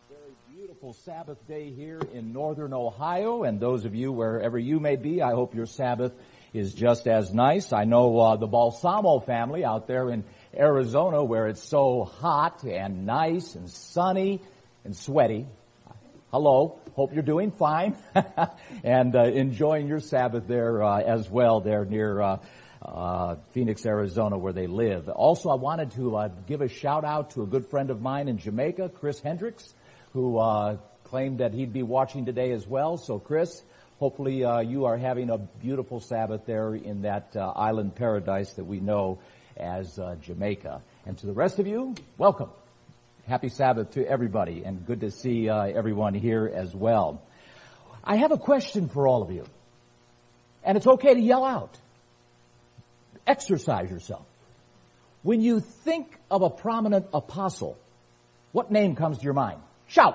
Very beautiful Sabbath day here in northern Ohio, and those of you wherever you may be, I hope your Sabbath is just as nice. I know the Balsamo family out there in Arizona, where it's so hot and nice and sunny and sweaty. Hello, hope you're doing fine and enjoying your Sabbath there as well there near Phoenix, Arizona, where they live. Also, I wanted to give a shout out to a good friend of mine in Jamaica, Chris Hendricks, who claimed that he'd be watching today as well. So, Chris, hopefully you are having a beautiful Sabbath there in that island paradise that we know as Jamaica. And to the rest of you, welcome. Happy Sabbath to everybody, and good to see everyone here as well. I have a question for all of you, and it's okay to yell out. Exercise yourself. When you think of a prominent apostle, what name comes to your mind? Shout.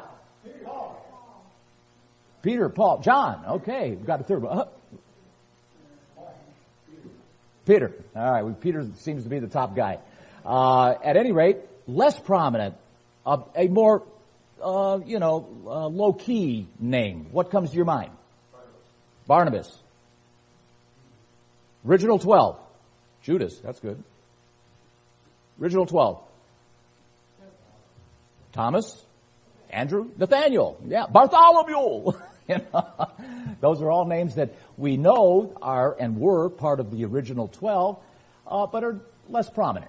Peter, Paul, John. Okay, we've got a third one. Peter. All right, Peter seems to be the top guy. At any rate, less prominent, a more, low-key name. What comes to your mind? Barnabas. Original 12. Judas, that's good. Original 12. Thomas, Andrew, Nathaniel, yeah, Bartholomew. Those are all names that we know are and were part of the original 12, but are less prominent.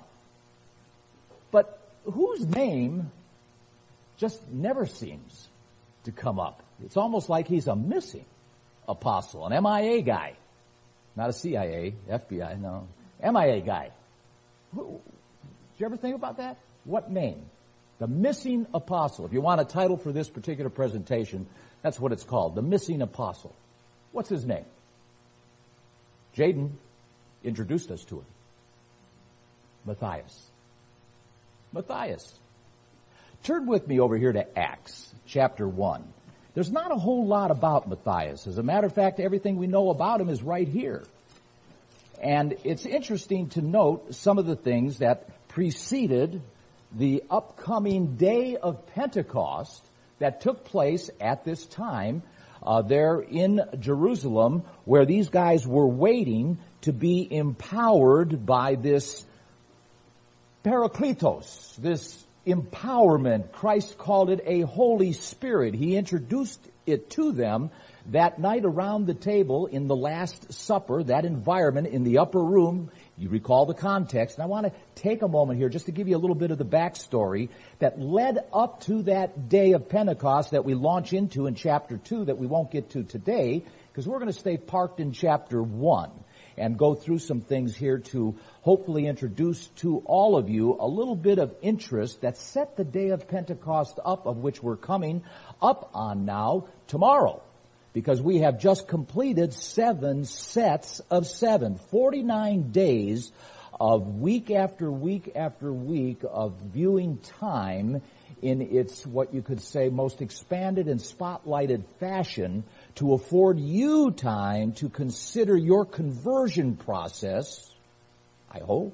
But whose name just never seems to come up? It's almost like he's a missing apostle, an MIA guy. Not a CIA, FBI, no. MIA guy. Did you ever think about that? What name? The missing apostle. If you want a title for this particular presentation, that's what it's called. The missing apostle. What's his name? Jaden introduced us to him. Matthias. Matthias. Turn with me over here to Acts chapter 1. There's not a whole lot about Matthias. As a matter of fact, everything we know about him is right here. And it's interesting to note some of the things that preceded the upcoming day of Pentecost that took place at this time there in Jerusalem, where these guys were waiting to be empowered by this Parakletos, this empowerment. Christ called it a Holy Spirit. He introduced it to them that night around the table in the Last Supper, that environment in the upper room. You recall the context. And I want to take a moment here just to give you a little bit of the backstory that led up to that day of Pentecost that we launch into in chapter 2 that we won't get to today, because we're going to stay parked in chapter 1 and go through some things here to hopefully introduce to all of you a little bit of interest that set the day of Pentecost up, of which we're coming up on now tomorrow. Because we have just completed 7 sets of 7, 49 days of week after week after week of viewing time in its, what you could say, most expanded and spotlighted fashion to afford you time to consider your conversion process, I hope,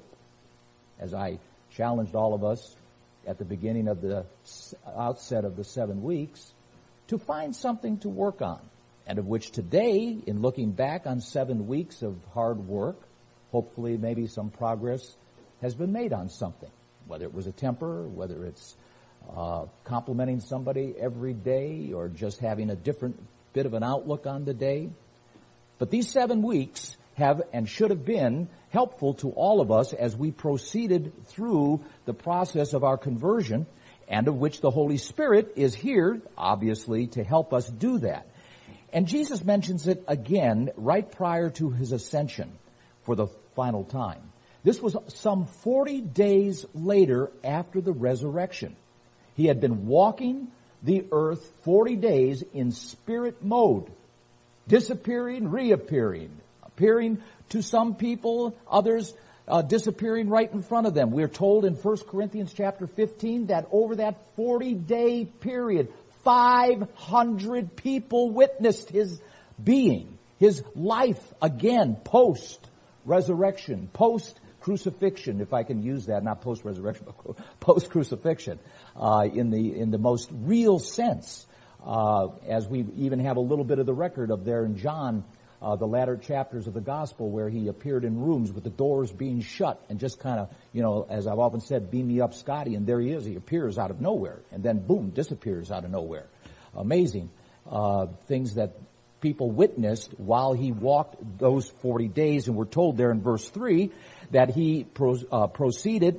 as I challenged all of us at the beginning of the outset of the 7 weeks, to find something to work on. And of which today, in looking back on 7 weeks of hard work, hopefully maybe some progress has been made on something. Whether it was a temper, whether it's complimenting somebody every day, or just having a different bit of an outlook on the day. But these 7 weeks have and should have been helpful to all of us as we proceeded through the process of our conversion, and of which the Holy Spirit is here, obviously, to help us do that. And Jesus mentions it again right prior to his ascension for the final time. This was some 40 days later after the resurrection. He had been walking the earth 40 days in spirit mode, disappearing, reappearing, appearing to some people, others disappearing right in front of them. We're told in 1 Corinthians chapter 15 that over that 40-day period, 500 people witnessed his being, his life again, post-resurrection, post post-crucifixion, if I can use that, not post-resurrection, but post-crucifixion, in the most real sense, as we even have a little bit of the record of there in John, the latter chapters of the gospel where he appeared in rooms with the doors being shut and just kind of, as I've often said, beam me up, Scotty, and there he is. He appears out of nowhere and then boom, disappears out of nowhere. Amazing. Things that people witnessed while he walked those 40 days, and we're told there in verse 3 that he proceeded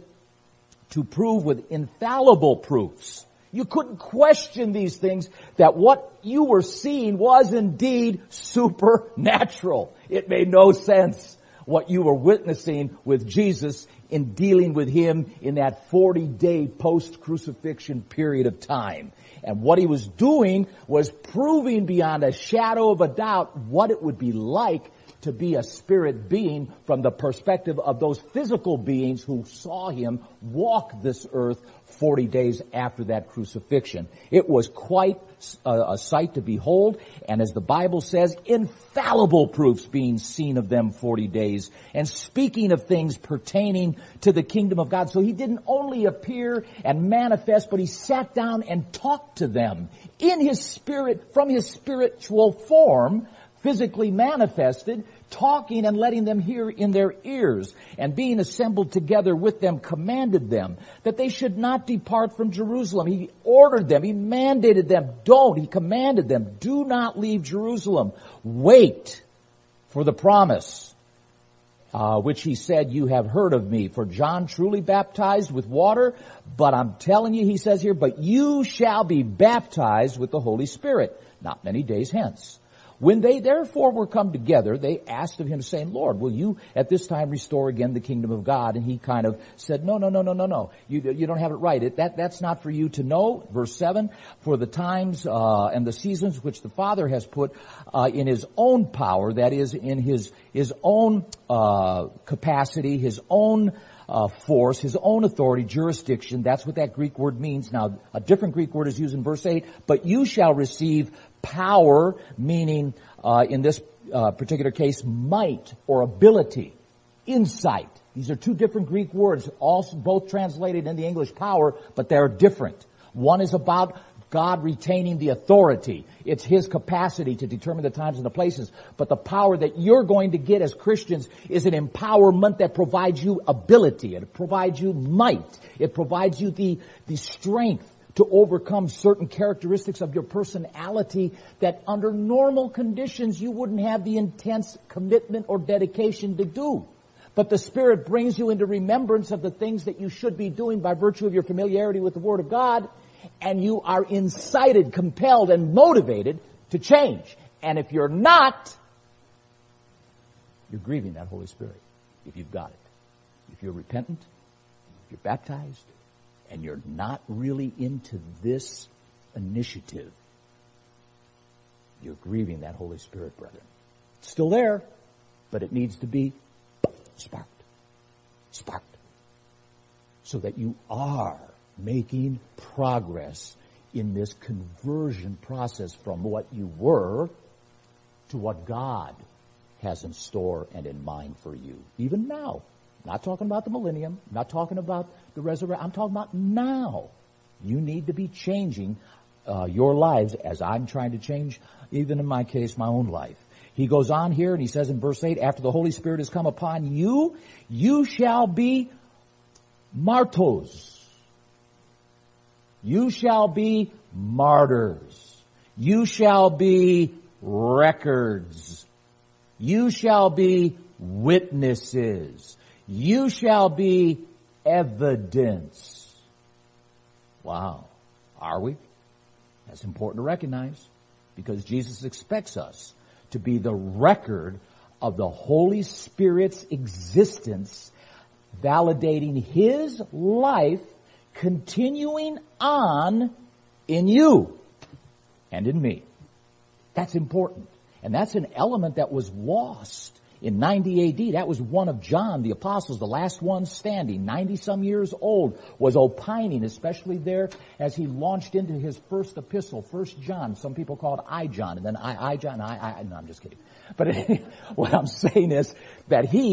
to prove with infallible proofs. You couldn't question these things, that what you were seeing was indeed supernatural. It made no sense what you were witnessing with Jesus in dealing with him in that 40-day post-crucifixion period of time. And what he was doing was proving beyond a shadow of a doubt what it would be like to be a spirit being from the perspective of those physical beings who saw him walk this earth 40 days after that crucifixion. It was quite a sight to behold, and as the Bible says, infallible proofs being seen of them 40 days, and speaking of things pertaining to the kingdom of God. So he didn't only appear and manifest, but he sat down and talked to them in his spirit, from his spiritual form, physically manifested, talking and letting them hear in their ears, and being assembled together with them, commanded them that they should not depart from Jerusalem. He ordered them, he mandated them, he commanded them, do not leave Jerusalem. Wait for the promise, which he said, you have heard of me. For John truly baptized with water, but I'm telling you, he says here, but you shall be baptized with the Holy Spirit not many days hence. When they therefore were come together, they asked of him, saying, Lord, will you at this time restore again the kingdom of God? And he kind of said, no. You don't have it right. That's not for you to know. Verse 7, for the times and the seasons which the Father has put in his own power, that is, in his own capacity, his own force, his own authority, jurisdiction. That's what that Greek word means. Now, a different Greek word is used in verse 8, but you shall receive power, meaning in this particular case, might or ability, insight. These are two different Greek words, both translated in the English power, but they're different. One is about God retaining the authority. It's his capacity to determine the times and the places. But the power that you're going to get as Christians is an empowerment that provides you ability. It provides you might. It provides you the strength to overcome certain characteristics of your personality that under normal conditions you wouldn't have the intense commitment or dedication to do. But the Spirit brings you into remembrance of the things that you should be doing by virtue of your familiarity with the Word of God, and you are incited, compelled, and motivated to change. And if you're not, you're grieving that Holy Spirit, if you've got it. If you're repentant, if you're baptized, and you're not really into this initiative, you're grieving that Holy Spirit, brethren. It's still there, but it needs to be sparked, so that you are making progress in this conversion process from what you were to what God has in store and in mind for you. Even now. Not talking about the millennium, not talking about the resurrection. I'm talking about now. You need to be changing your lives as I'm trying to change, even in my case, my own life. He goes on here and he says in verse 8, after the Holy Spirit has come upon you, you shall be martyrs. You shall be martyrs. You shall be records. You shall be witnesses. You shall be evidence. Wow. Are we? That's important to recognize, because Jesus expects us to be the record of the Holy Spirit's existence, validating his life, continuing on in you and in me. That's important. And that's an element that was lost in 90 AD. That was one of John, the apostles, the last one standing, 90-some years old, was opining, especially there as he launched into his first epistle, 1 John. Some people call it I John, and then I John, no, I'm just kidding. But what I'm saying is that he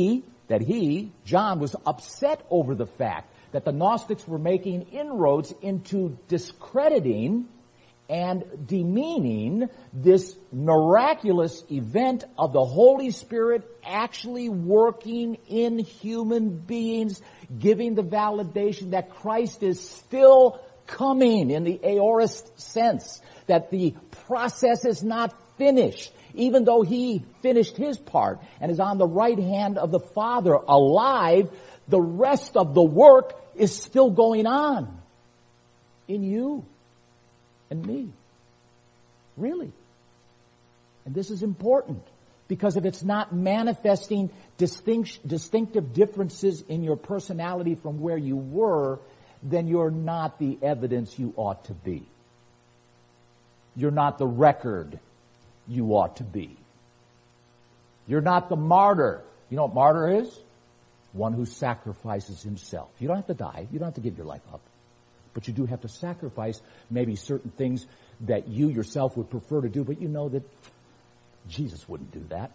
that John, was upset over the fact that the Gnostics were making inroads into discrediting and demeaning this miraculous event of the Holy Spirit actually working in human beings, giving the validation that Christ is still coming in the aorist sense, that the process is not finished, even though he finished his part and is on the right hand of the Father alive. The rest of the work is still going on in you and me. Really. And this is important, because if it's not manifesting distinctive differences in your personality from where you were, then you're not the evidence you ought to be. You're not the record you ought to be. You're not the martyr. You know what martyr is? One who sacrifices himself. You don't have to die. You don't have to give your life up. But you do have to sacrifice maybe certain things that you yourself would prefer to do, but you know that Jesus wouldn't do that.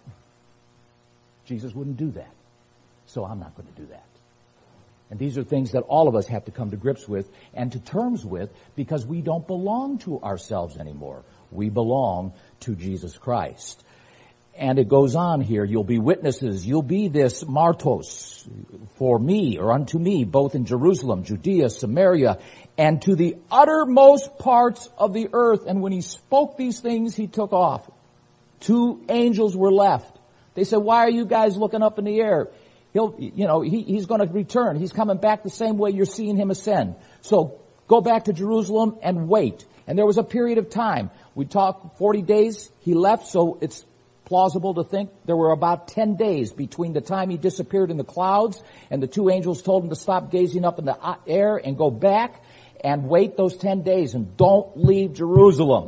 Jesus wouldn't do that. So I'm not going to do that. And these are things that all of us have to come to grips with and to terms with, because we don't belong to ourselves anymore. We belong to Jesus Christ. And it goes on here, you'll be witnesses, you'll be this martos for me, or unto me, both in Jerusalem, Judea, Samaria, and to the uttermost parts of the earth. And when he spoke these things, he took off. 2 angels were left. They said, why are you guys looking up in the air? He's going to return. He's coming back the same way you're seeing him ascend. So go back to Jerusalem and wait. And there was a period of time. We talked 40 days. He left, so it's plausible to think there were about 10 days between the time he disappeared in the clouds and the 2 angels told him to stop gazing up in the air and go back and wait those 10 days and don't leave Jerusalem.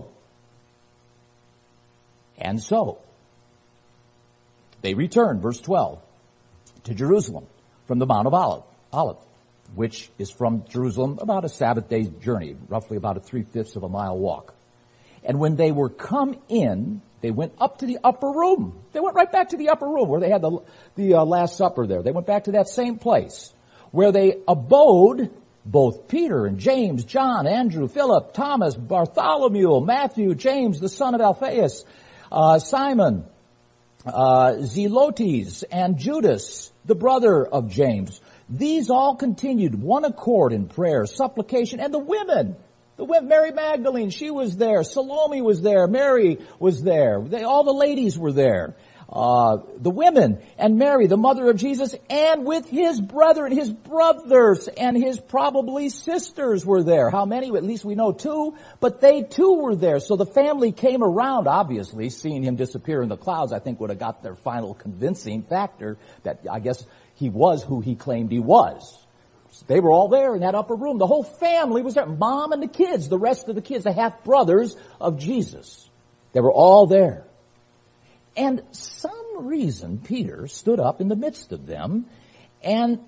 And so they returned, verse 12, to Jerusalem from the Mount of Olive, which is from Jerusalem about a Sabbath day's journey, roughly about a 3/5 of a mile walk. And when they were come in, they went up to the upper room. They went right back to the upper room where they had the Last Supper there. They went back to that same place where they abode, both Peter and James, John, Andrew, Philip, Thomas, Bartholomew, Matthew, James, the son of Alphaeus, Simon, Zelotes, and Judas, the brother of James. These all continued one accord in prayer, supplication, and the women, Mary Magdalene, she was there. Salome was there. Mary was there. All the ladies were there. The women and Mary, the mother of Jesus, and with his brethren, his brothers, and his probably sisters were there. How many? At least we know 2, but they too were there. So the family came around, obviously, seeing him disappear in the clouds, I think would have got their final convincing factor that I guess he was who he claimed he was. They were all there in that upper room. The whole family was there. Mom and the kids, the rest of the kids, the half-brothers of Jesus. They were all there. And some reason Peter stood up in the midst of them and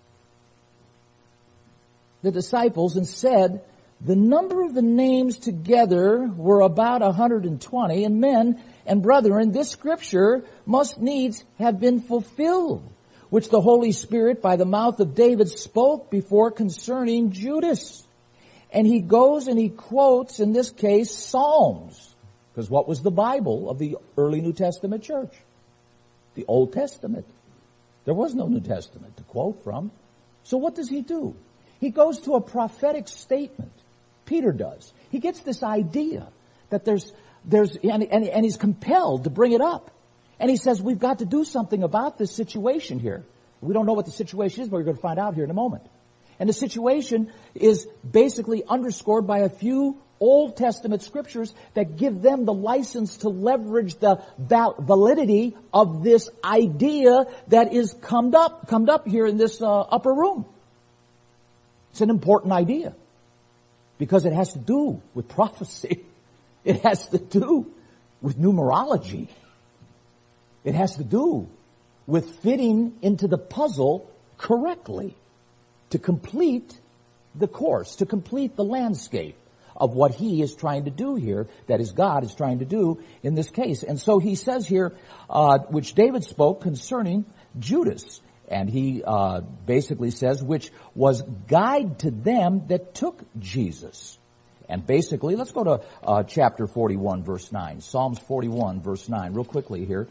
the disciples and said, the number of the names together were about 120, and men and brethren, this scripture must needs have been fulfilled, which the Holy Spirit by the mouth of David spoke before concerning Judas. And he goes and he quotes, in this case, Psalms. Because what was the Bible of the early New Testament church? The Old Testament. There was no New Testament to quote from. So what does he do? He goes to a prophetic statement. Peter does. He gets this idea that and he's compelled to bring it up. And he says, we've got to do something about this situation here. We don't know what the situation is, but we're going to find out here in a moment. And the situation is basically underscored by a few Old Testament scriptures that give them the license to leverage the validity of this idea that is cummed up here in this upper room. It's an important idea because it has to do with prophecy. It has to do with numerology. It has to do with fitting into the puzzle correctly to complete the course, to complete the landscape of what he is trying to do here, that is God is trying to do in this case. And so he says here, which David spoke concerning Judas. And he basically says, which was guide to them that took Jesus. And basically, let's go to chapter 41, verse 9. Psalms 41, verse 9, real quickly here.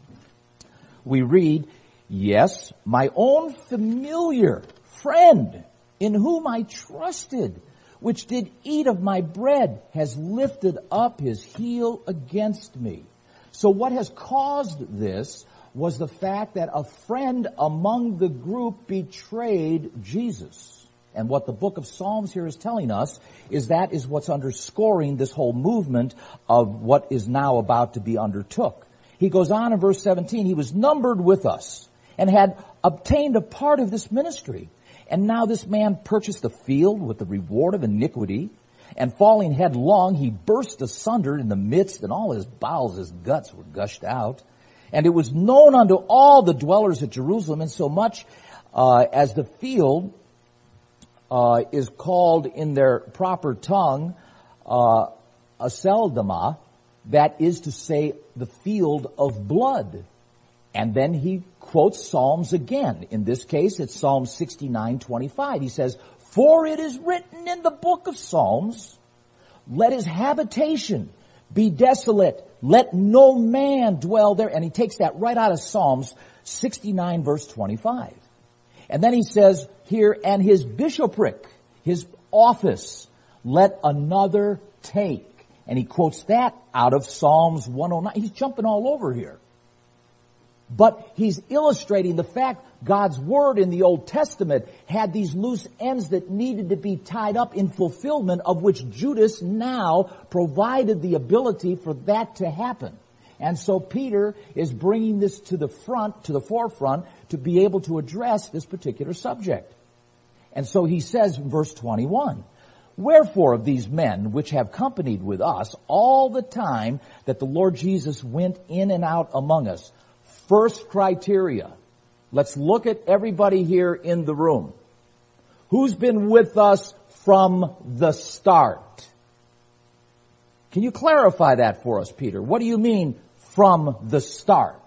We read, yes, my own familiar friend in whom I trusted, which did eat of my bread, has lifted up his heel against me. So what has caused this was the fact that a friend among the group betrayed Jesus. And what the book of Psalms here is telling us is that is what's underscoring this whole movement of what is now about to be undertook. He goes on in verse 17, he was numbered with us and had obtained a part of this ministry. And now this man purchased a field with the reward of iniquity, and falling headlong, he burst asunder in the midst, and all his bowels, his guts were gushed out. And it was known unto all the dwellers at Jerusalem, insomuch as the field is called in their proper tongue Aceldama, that is to say, the field of blood. And then he quotes Psalms again. In this case, it's Psalm 69:25. He says, for it is written in the book of Psalms, let his habitation be desolate, let no man dwell there. And he takes that right out of Psalms 69, verse 25. And then he says here, and his bishopric, his office, let another take. And he quotes that out of Psalms 109. He's jumping all over here. But he's illustrating the fact God's word in the Old Testament had these loose ends that needed to be tied up in fulfillment, of which Judas now provided the ability for that to happen. And so Peter is bringing this to the forefront, to be able to address this particular subject. And so he says in verse 21, wherefore of these men which have companied with us all the time that the Lord Jesus went in and out among us. First criteria. Let's look at everybody here in the room. Who's been with us from the start? Can you clarify that for us, Peter? What do you mean from the start?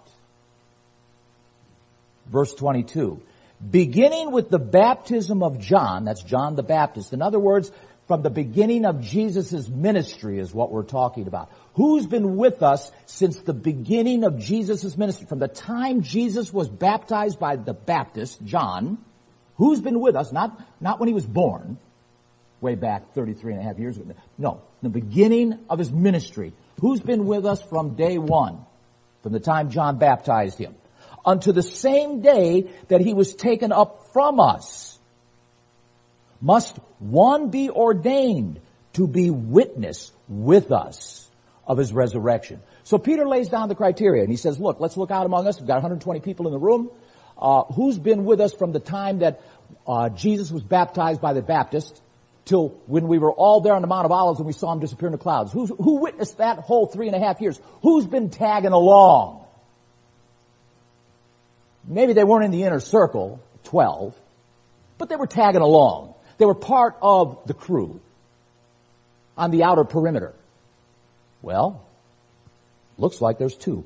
Verse 22. Beginning with the baptism of John, that's John the Baptist. In other words, from the beginning of Jesus' ministry is what we're talking about. Who's been with us since the beginning of Jesus' ministry? From the time Jesus was baptized by the Baptist, John, who's been with us? Not when he was born, way back 33 and a half years ago. No, the beginning of his ministry. Who's been with us from day one? From the time John baptized him. Unto the same day that he was taken up from us. Must one be ordained to be witness with us of his resurrection. So Peter lays down the criteria and he says, look, let's look out among us. We've got 120 people in the room. Who's been with us from the time that Jesus was baptized by the Baptist till when we were all there on the Mount of Olives and we saw him disappear in the clouds? Who witnessed that whole 3.5 years? Who's been tagging along? Maybe they weren't in the inner circle, 12, but they were tagging along. They were part of the crew on the outer perimeter. Well, looks like there's 2.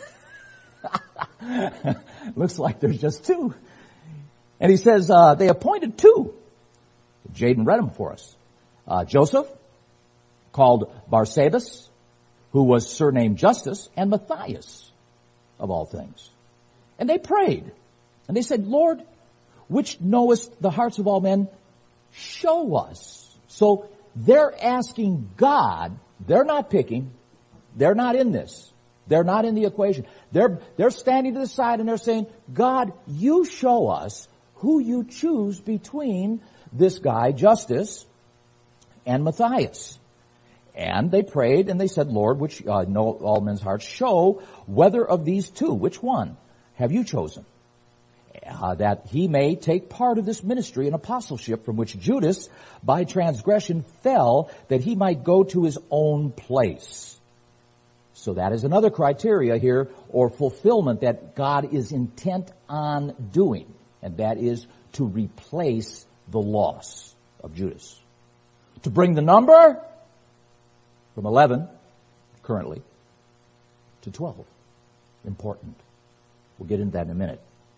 Looks like there's just 2. And he says, they appointed 2. Jaden read them for us. Joseph, called Barsabbas, who was surnamed Justus, and Matthias, of all things. And they prayed. And they said, Lord, which knowest the hearts of all men, show us. So they're asking God. They're not picking. They're not in this. They're not in the equation. They're standing to the side and they're saying, God, you show us who you choose between this guy, Justus, and Matthias. And they prayed and they said, Lord, which know all men's hearts, show whether of these 2, which one have you chosen? That he may take part of this ministry and apostleship from which Judas, by transgression, fell, that he might go to his own place. So that is another criteria here, or fulfillment, that God is intent on doing, and that is to replace the loss of Judas. To bring the number from 11, currently, to 12. Important. We'll get into that in a minute.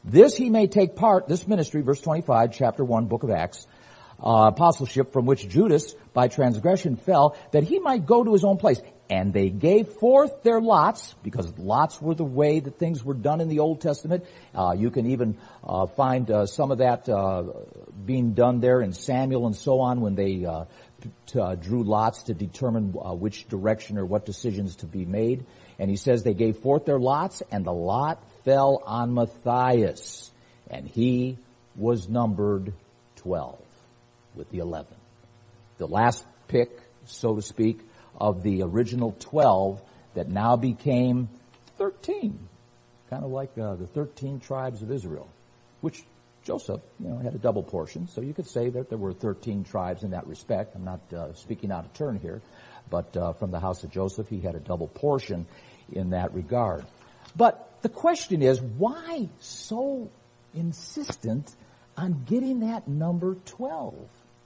This he may take part, this ministry, verse 25, chapter 1, book of Acts, apostleship from which Judas by transgression fell, that he might go to his own place. And they gave forth their lots, because lots were the way that things were done in the Old Testament. You can even find some of that being done there in Samuel and so on when they drew lots to determine which direction or what decisions to be made. And he says they gave forth their lots, and the lot fell on Matthias, and he was numbered 12 with the 11. The last pick, so to speak, of the original 12 that now became 13. Kind of like the 13 tribes of Israel, which Joseph, had a double portion. So you could say that there were 13 tribes in that respect. I'm not speaking out of turn here, but from the house of Joseph, he had a double portion in that regard. But the question is, why so insistent on getting that number 12?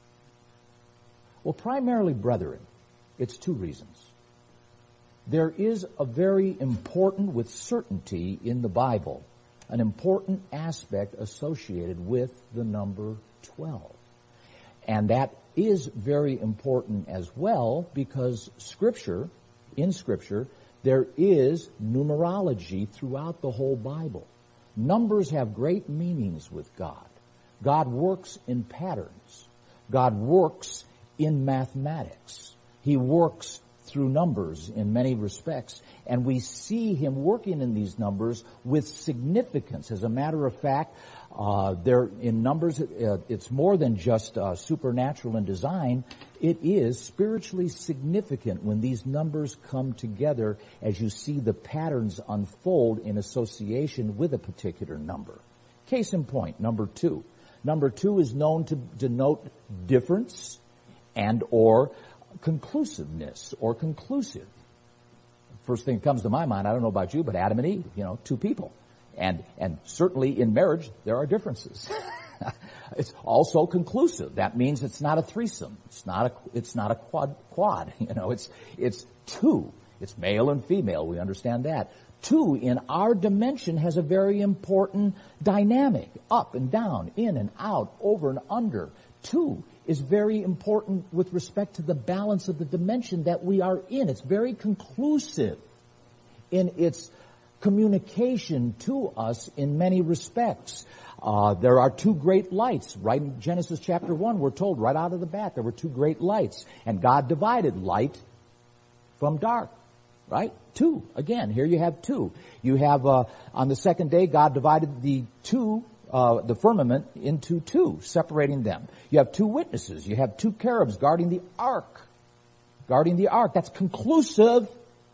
Well, primarily, brethren, it's two reasons. There is a very important, with certainty in the Bible, an important aspect associated with the number 12. And that is very important as well because in Scripture, there is numerology throughout the whole Bible. Numbers have great meanings with God. God works in patterns. God works in mathematics. He works through numbers in many respects, and we see him working in these numbers with significance. As a matter of fact, in numbers, it's more than just supernatural in design. It is spiritually significant when these numbers come together as you see the patterns unfold in association with a particular number. Case in point, number 2. Number 2 is known to denote difference and or conclusiveness or conclusive. First thing that comes to my mind, I don't know about you, but Adam and Eve, two people. And certainly in marriage, there are differences. It's also conclusive. That means it's not a threesome. It's not a quad. It's two. It's male and female. We understand that. 2 in our dimension has a very important dynamic. Up and down, in and out, over and under. 2 is very important with respect to the balance of the dimension that we are in. It's very conclusive in its communication to us in many respects. There are 2 great lights. Right in Genesis chapter 1, we're told right out of the bat there were 2 great lights. And God divided light from dark. Right? 2. Again, here you have 2. You have, on the second day, God divided the firmament into 2, separating them. You have 2 witnesses. You have 2 cherubs guarding the ark. Guarding the ark. That's conclusive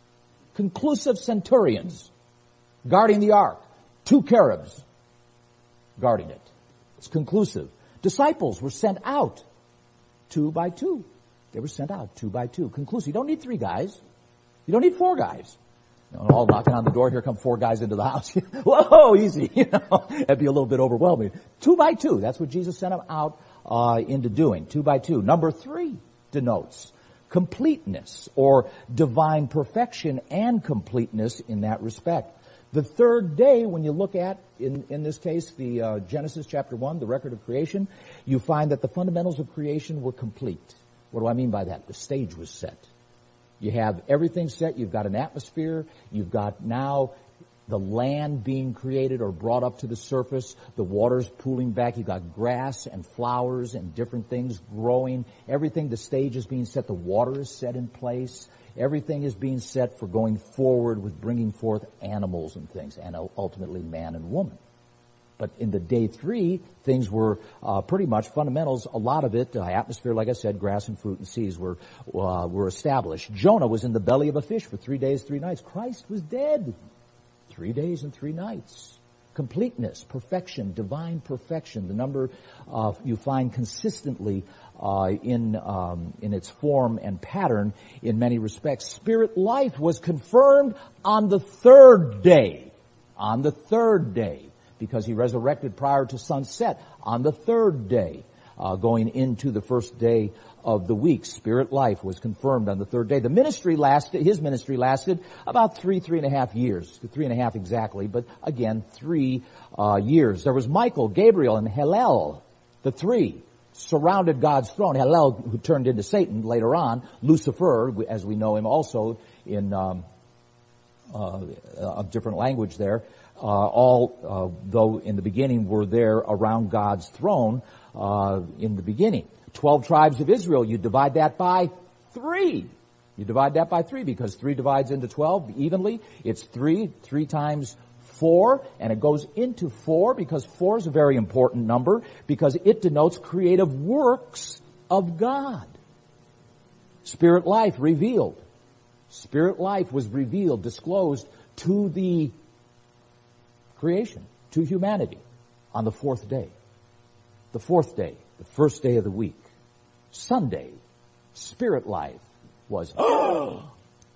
centurions guarding the ark. 2 cherubs guarding it. It's conclusive. Disciples were sent out 2 by 2. They were sent out 2 by 2. Conclusive. You don't need 3 guys. You don't need 4 guys. All knocking on the door, here come 4 guys into the house. Whoa, easy. That'd be a little bit overwhelming. 2 by 2. That's what Jesus sent them out into doing. 2 by 2. Number 3 denotes completeness or divine perfection and completeness in that respect. The third day, when you look at, in this case, the Genesis chapter 1, the record of creation, you find that the fundamentals of creation were complete. What do I mean by that? The stage was set. You have everything set. You've got an atmosphere. You've got now the land being created or brought up to the surface. The water's pooling back. You've got grass and flowers and different things growing. Everything, the stage is being set. The water is set in place. Everything is being set for going forward with bringing forth animals and things, and ultimately man and woman. But in the day 3, things were pretty much fundamentals. A lot of it, atmosphere, like I said, grass and fruit and seeds were established. Jonah was in the belly of a fish for 3 days, 3 nights. Christ was dead 3 days and 3 nights. Completeness, perfection, divine perfection. The number you find consistently in its form and pattern in many respects. Spirit life was confirmed on the 3rd day. On the 3rd day. Because he resurrected prior to sunset on the 3rd day, going into the first day of the week. Spirit life was confirmed on the third day. His ministry lasted about 3.5 years. 3.5 exactly, but again, 3 years. There was Michael, Gabriel, and Hillel. The three surrounded God's throne. Hillel, who turned into Satan later on, Lucifer, as we know him also in a different language there, though in the beginning were there around God's throne in the beginning. 12 tribes of Israel, you divide that by 3. You divide that by 3 because 3 divides into 12 evenly. It's 3 times 4, and it goes into 4 because 4 is a very important number because it denotes creative works of God. Spirit life revealed. Spirit life was revealed, disclosed to the creation, to humanity on the 4th day. The 4th day, the first day of the week. Sunday, spirit life was, oh,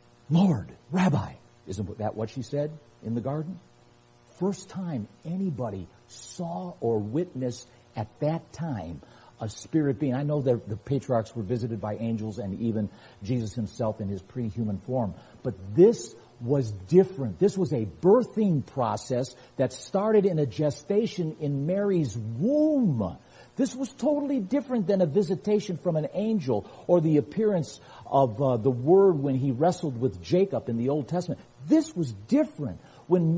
Lord, Rabbi. Isn't that what she said in the garden? First time anybody saw or witnessed at that time a spirit being. I know that the patriarchs were visited by angels and even Jesus himself in his pre-human form. But this was different. This was a birthing process that started in a gestation in Mary's womb. This was totally different than a visitation from an angel or the appearance of the Word when he wrestled with Jacob in the Old Testament. This was different. When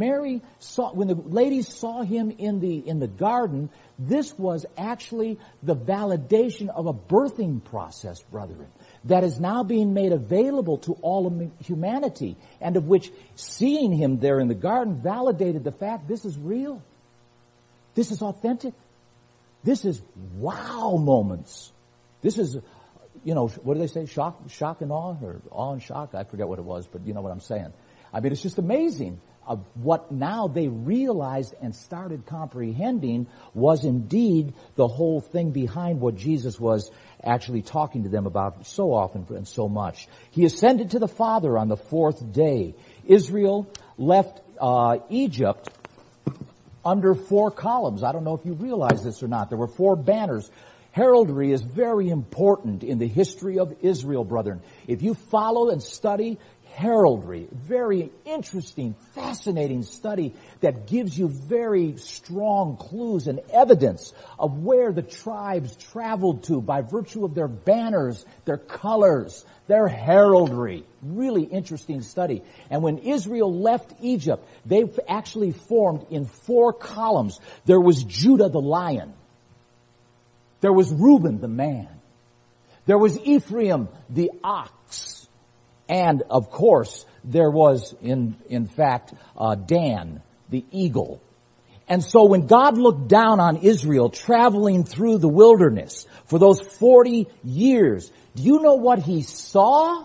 the ladies saw him in the garden, this was actually the validation of a birthing process, brethren, that is now being made available to all of humanity, and of which seeing him there in the garden validated the fact this is real. This is authentic. This is wow moments. This is, what do they say? Shock and awe, or awe and shock? I forget what it was, but you know what I'm saying. I mean, it's just amazing of what now they realized and started comprehending was indeed the whole thing behind what Jesus was actually talking to them about so often and so much. He ascended to the Father on the 4th day. Israel left Egypt under 4 columns. I don't know if you realize this or not. There were 4 banners. Heraldry is very important in the history of Israel, brethren. If you follow and study heraldry, very interesting, fascinating study that gives you very strong clues and evidence of where the tribes traveled to by virtue of their banners, their colors, their heraldry. Really interesting study. And when Israel left Egypt, they actually formed in 4 columns. There was Judah the lion. There was Reuben the man. There was Ephraim the ox. And, of course, there was, in fact, Dan, the eagle. And so when God looked down on Israel traveling through the wilderness for those 40 years, do you know what he saw?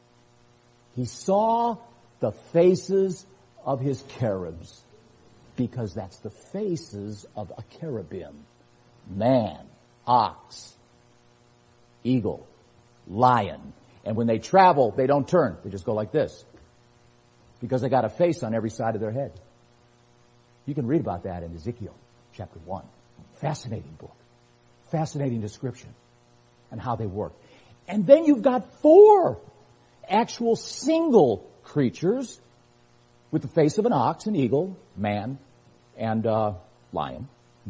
He saw the faces of his cherubs, because that's the faces of a cherubim. Man, ox, eagle, lion. And when they travel, they don't turn. They just go like this, because they got a face on every side of their head. You can read about that in Ezekiel chapter 1. Fascinating book. Fascinating description and how they work. And then you've got 4 actual single creatures with the face of an ox, an eagle, man, and lion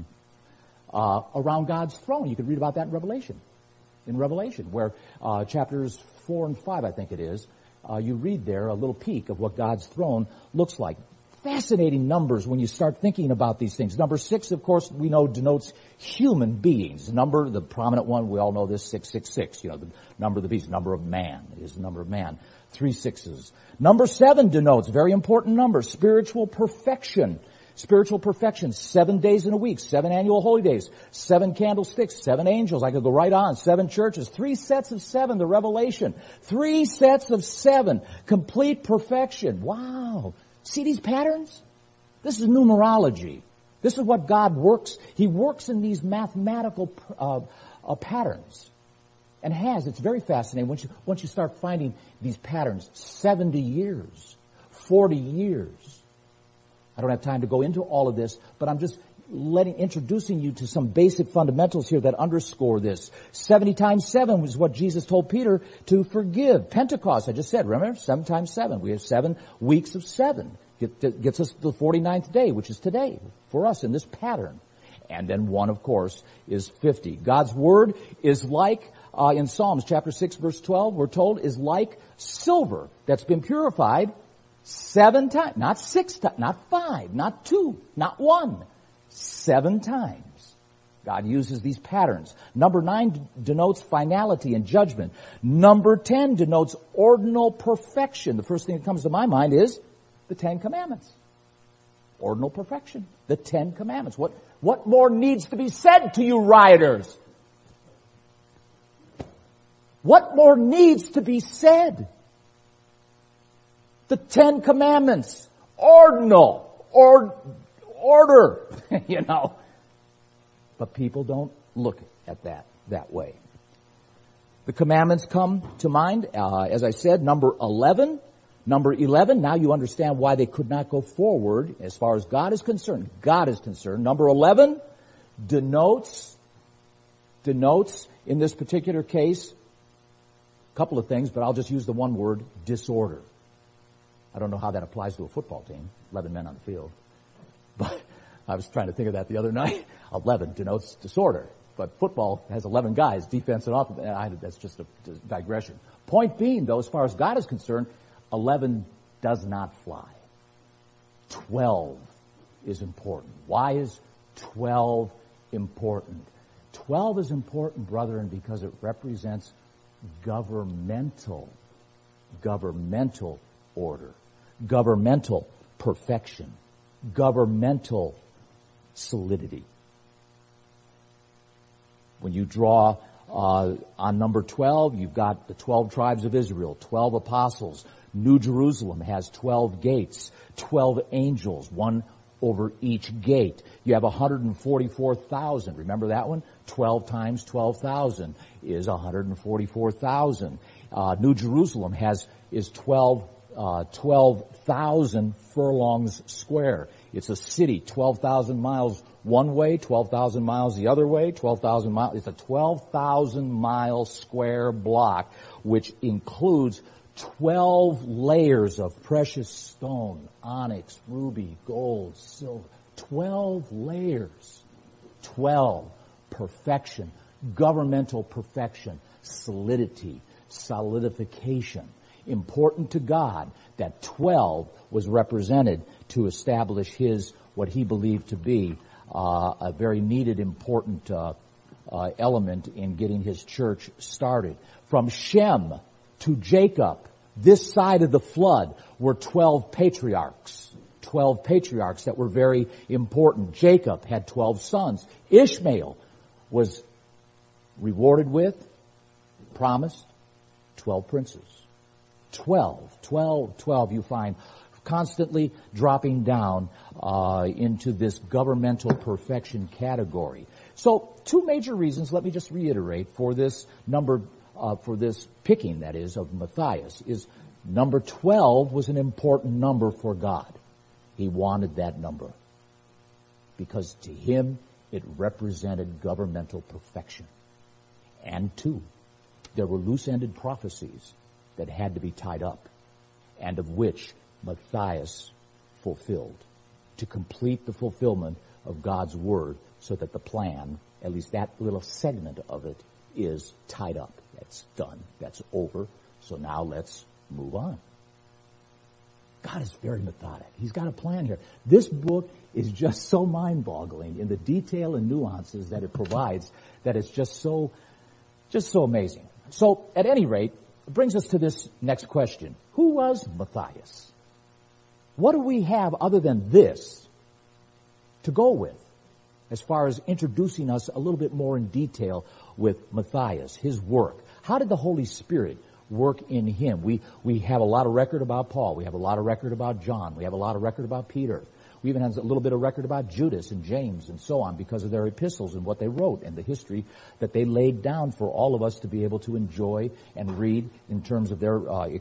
around God's throne. You can read about that in Revelation. In Revelation, where chapters 4 and 5, I think it is, you read there a little peek of what God's throne looks like. Fascinating numbers when you start thinking about these things. Number 6, of course, we know denotes human beings. The prominent one, we all know this, 666. The number of the beast, number of man is the number of man. 3 6s. Number 7 denotes, very important number, spiritual perfection. Spiritual perfection, 7 days in a week, 7 annual holy days, 7 candlesticks, 7 angels. I could go right on. 7 churches, 3 sets of 7, the Revelation. 3 sets of 7, complete perfection. Wow. See these patterns? This is numerology. This is what God works. He works in these mathematical patterns. And it's very fascinating once you start finding these patterns. 70 years, 40 years. I don't have time to go into all of this, but I'm just introducing you to some basic fundamentals here that underscore this. 70 times 7 was what Jesus told Peter to forgive. Pentecost, I just said, remember? 7 times 7. We have 7 weeks of 7. Gets us to the 49th day, which is today, for us in this pattern. And then 1, of course, is 50. God's Word is like, in Psalms chapter 6, verse 12, we're told, is like silver that's been purified 7 times. Not 6 times, not 5, not 2, not 1. 7 times. God uses these patterns. Number 9 denotes finality and judgment. Number 10 denotes ordinal perfection. The first thing that comes to my mind is the 10 Commandments. Ordinal perfection. The 10 Commandments. What more needs to be said to you rioters? What more needs to be said? The 10 Commandments. Ordinal. Order. You know. But people don't look at that way. The commandments come to mind, as I said, number 11. Number 11, now you understand why they could not go forward as far as God is concerned. God is concerned. Number 11 denotes in this particular case a couple of things, but I'll just use the one word, disorder. I don't know how that applies to a football team, 11 men on the field. But I was trying to think of that the other night. 11 denotes disorder. But football has 11 guys, defense and offense. That's just a digression. Point being, though, as far as God is concerned, 11 does not fly. 12 is important. Why is 12 important? 12 is important, brethren, because it represents governmental order, governmental perfection, governmental solidity. When you draw on number 12, you've got the 12 tribes of Israel, 12 apostles. New Jerusalem has 12 gates, 12 angels, one over each gate. You have 144,000. Remember that one? 12 times 12,000 is 144,000. New Jerusalem is 12,000 furlongs square. It's a city, 12,000 miles one way, 12,000 miles the other way, 12,000 miles. It's a 12,000 mile square block, which includes 12 layers of precious stone, onyx, ruby, gold, silver. 12 layers. 12. Perfection. Governmental perfection. Solidity. Solidification. Important to God that 12 was represented to establish what he believed to be a very needed, important element in getting his church started. From Shem to Jacob, this side of the flood, were 12 patriarchs. 12 patriarchs that were very important. Jacob had 12 sons. Ishmael was rewarded with, promised, 12 princes. 12 you find constantly dropping down into this governmental perfection category. So 2 major reasons, let me just reiterate, for this number, for this picking, that is, of Matthias, is number 12 was an important number for God. He wanted that number because to him it represented governmental perfection. And 2, there were loose-ended prophecies that had to be tied up, and of which Matthias fulfilled, to complete the fulfillment of God's word so that the plan, at least that little segment of it, is tied up. That's done. That's over. So now let's move on. God is very methodic. He's got a plan here. This book is just so mind-boggling in the detail and nuances that it provides that it's just so amazing. So at any rate, it brings us to this next question. Who was Matthias? What do we have other than this to go with as far as introducing us a little bit more in detail with Matthias, his work? How did the Holy Spirit work in him? We have a lot of record about Paul. We have a lot of record about John. We have a lot of record about Peter. We even have a little bit of record about Judas and James and so on because of their epistles and what they wrote and the history that they laid down for all of us to be able to enjoy and read in terms of their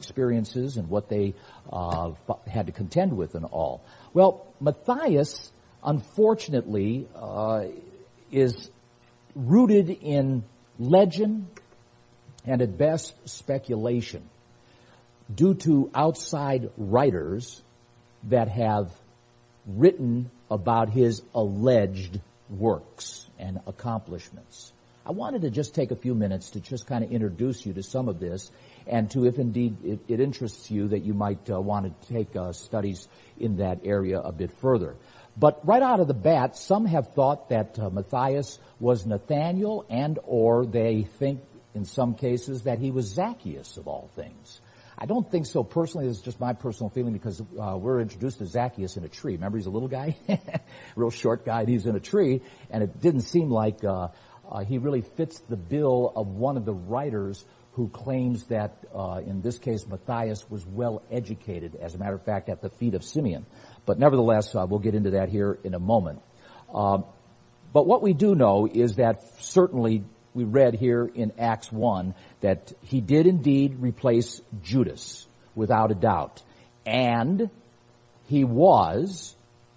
experiences and what they had to contend with and all. Well, Matthias unfortunately, is rooted in legend and at best speculation due to outside writers that have written about his alleged works and accomplishments. I wanted to just take a few minutes to just kind of introduce you to some of this, and to, if indeed it interests you, that you might want to take studies in that area a bit further. But right out of the bat, some have thought that Matthias was Nathaniel, and or they think in some cases that he was Zacchaeus of all things. I don't think so personally. This is just my personal feeling, because we're introduced to Zacchaeus in a tree. Remember, he's a little guy, real short guy, and he's in a tree, and it didn't seem like he really fits the bill of one of the writers who claims that, in this case, Matthias was well educated, as a matter of fact, at the feet of Simeon. But nevertheless, we'll get into that here in a moment. But what we do know is that certainly we read here in Acts 1 that he did indeed replace Judas, without a doubt. And he was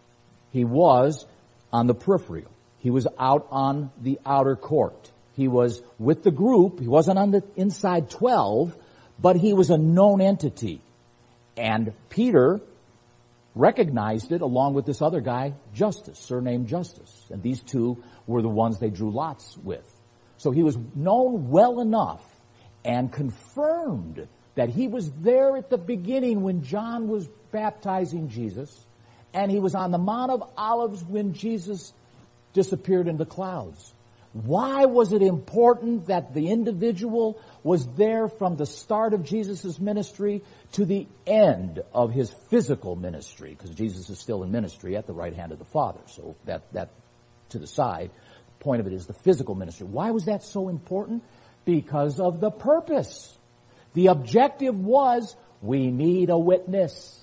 on the periphery. He was out on the outer court. He was with the group. He wasn't on the inside 12, but he was a known entity. And Peter recognized it along with this other guy, Justus, surnamed Justus. And these two were the ones they drew lots with. So he was known well enough and confirmed that he was there at the beginning when John was baptizing Jesus, and he was on the Mount of Olives when Jesus disappeared in the clouds. Why was it important that the individual was there from the start of Jesus' ministry to the end of his physical ministry? Because Jesus is still in ministry at the right hand of the Father. So that to the side. The point of it is the physical ministry. Why was that so important? Because of the purpose. The objective was, we need a witness.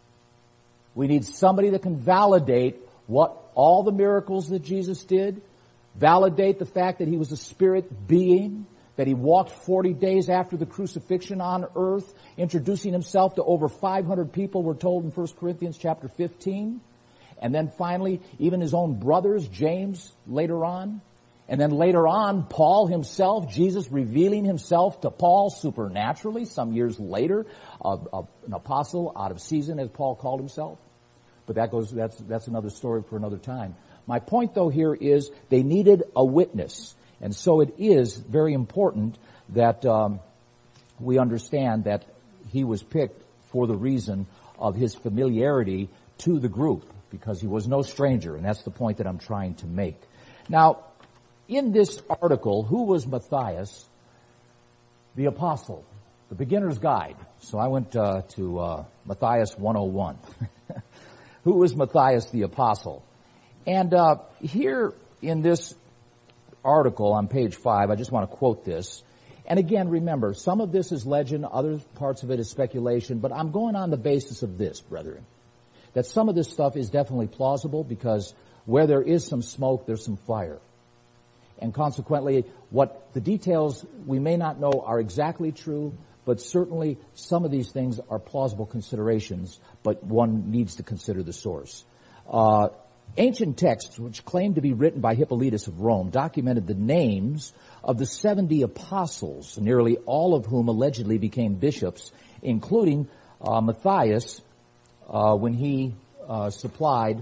We need somebody that can validate what all the miracles that Jesus did, validate the fact that he was a spirit being, that he walked 40 days after the crucifixion on earth, introducing himself to over 500 people, we're told in 1 Corinthians chapter 15. And then finally, even his own brothers, James, later on. And then later on, Paul himself, Jesus revealing himself to Paul supernaturally some years later, an apostle out of season, as Paul called himself. But that's another story for another time. My point, though, here is they needed a witness. And so it is very important that we understand that he was picked for the reason of his familiarity to the group, because he was no stranger, and that's the point that I'm trying to make. Now, in this article, who was Matthias the Apostle? The Beginner's Guide. So I went to Matthias 101. Who was Matthias the Apostle? And here in this article on page 5, I just want to quote this. And again, remember, some of this is legend, other parts of it is speculation, but I'm going on the basis of this, brethren, that some of this stuff is definitely plausible, because where there is some smoke, there's some fire. And consequently, what the details we may not know are exactly true, but certainly some of these things are plausible considerations, but one needs to consider the source. Ancient texts, which claim to be written by Hippolytus of Rome, documented the names of the 70 apostles, nearly all of whom allegedly became bishops, including Matthias, when he supplied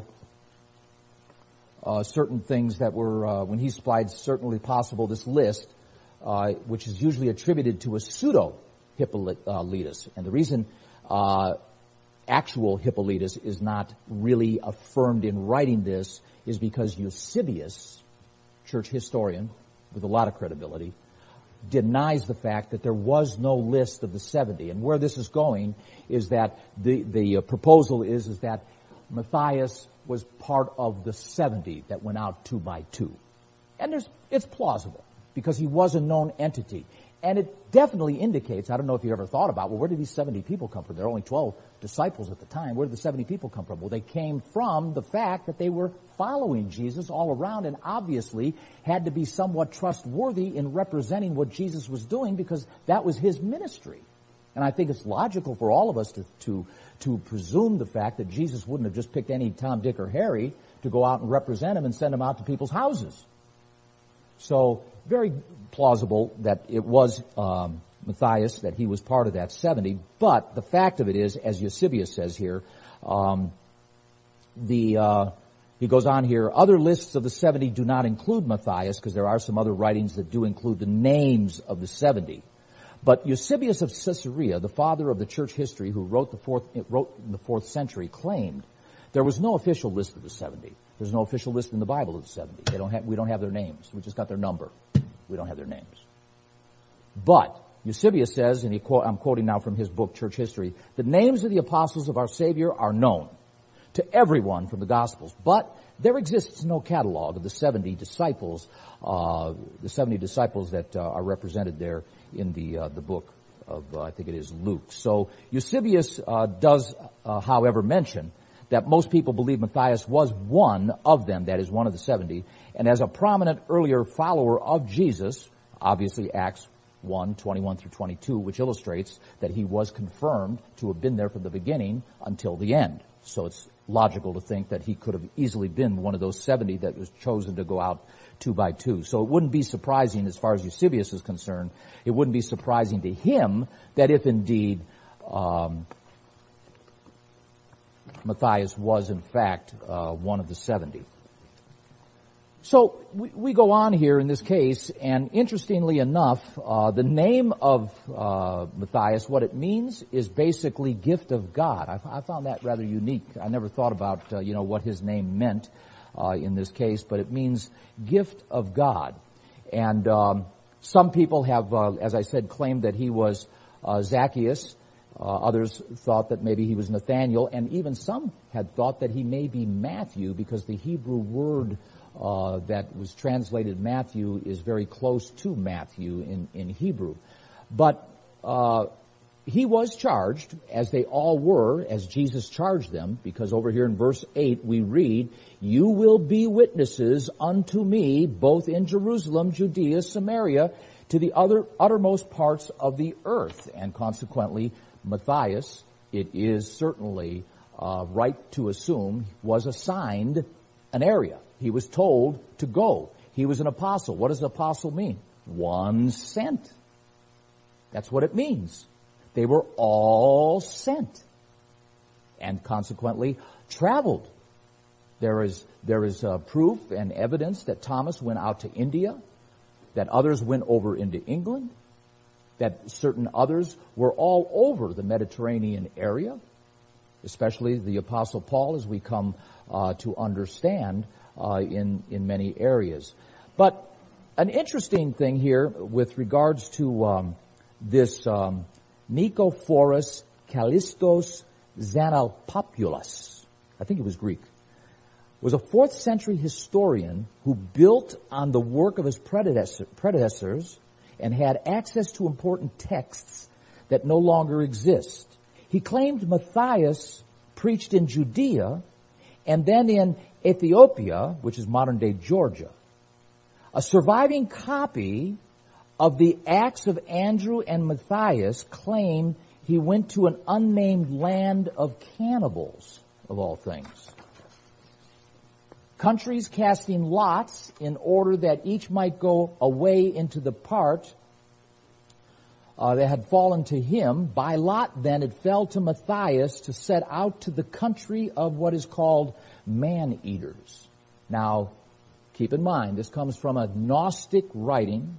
certain things that were, when he supplied certainly possible this list, which is usually attributed to a pseudo-Hippolytus. And the reason actual Hippolytus is not really affirmed in writing this is because Eusebius, church historian with a lot of credibility, denies the fact that there was no list of the 70. And where this is going is that the proposal is that Matthias was part of the 70 that went out 2 by 2. And it's plausible, because he was a known entity. And it definitely indicates, I don't know if you ever thought about, well, where did these 70 people come from? There were only 12 disciples at the time. Where did the 70 people come from? Well, they came from the fact that they were following Jesus all around, and obviously had to be somewhat trustworthy in representing what Jesus was doing, because that was his ministry. And I think it's logical for all of us to presume the fact that Jesus wouldn't have just picked any Tom, Dick, or Harry to go out and represent him and send him out to people's houses. So very plausible that it was Matthias, that he was part of that 70. But the fact of it is, as Eusebius says here, he goes on here, other lists of the 70 do not include Matthias, because there are some other writings that do include the names of the 70. But Eusebius of Caesarea, the father of the church history, who wrote in the 4th century, claimed there was no official list of the 70. There's no official list in the Bible of the 70. We don't have their names. We just got their number. We don't have their names. But Eusebius says, and I'm quoting now from his book, Church History, the names of the apostles of our Savior are known to everyone from the Gospels, but there exists no catalog of the 70 disciples, that are represented there in the book of, I think it is Luke. So Eusebius does, however, mention that most people believe Matthias was one of them, that is one of the 70, and as a prominent earlier follower of Jesus, obviously Acts 1, 21 through 22, which illustrates that he was confirmed to have been there from the beginning until the end. So it's logical to think that he could have easily been one of those 70 that was chosen to go out 2 by 2. So it wouldn't be surprising, as far as Eusebius is concerned, it wouldn't be surprising to him that if indeed Matthias was in fact one of the 70. So we go on here in this case, and interestingly enough, the name of Matthias, what it means is basically gift of God. I found that rather unique. I never thought about what his name meant in this case, but it means gift of God. And some people have, as I said, claimed that he was Zacchaeus. Others thought that maybe he was Nathaniel, and even some had thought that he may be Matthew, because the Hebrew word that was translated Matthew is very close to Matthew in Hebrew. But he was charged, as they all were, as Jesus charged them, because over here in verse 8 we read, you will be witnesses unto me both in Jerusalem, Judea, Samaria, to the uttermost parts of the earth. And consequently, Matthias, it is certainly right to assume, was assigned an area. He was told to go. He was an apostle. What does apostle mean? One sent. That's what it means. They were all sent, and consequently traveled. There is proof and evidence that Thomas went out to India, that others went over into England, that certain others were all over the Mediterranean area, especially the Apostle Paul, as we come to understand in many areas. But an interesting thing here with regards to this Nicephorus Callistos Xanthopoulos, I think it was Greek, was a 4th century historian who built on the work of his predecessors and had access to important texts that no longer exist. He claimed Matthias preached in Judea and then in Ethiopia, which is modern-day Georgia. A surviving copy of the Acts of Andrew and Matthias claimed he went to an unnamed land of cannibals, of all things. Countries casting lots in order that each might go away into the part that had fallen to him. By lot, then, it fell to Matthias to set out to the country of what is called man-eaters. Now, keep in mind, this comes from a Gnostic writing,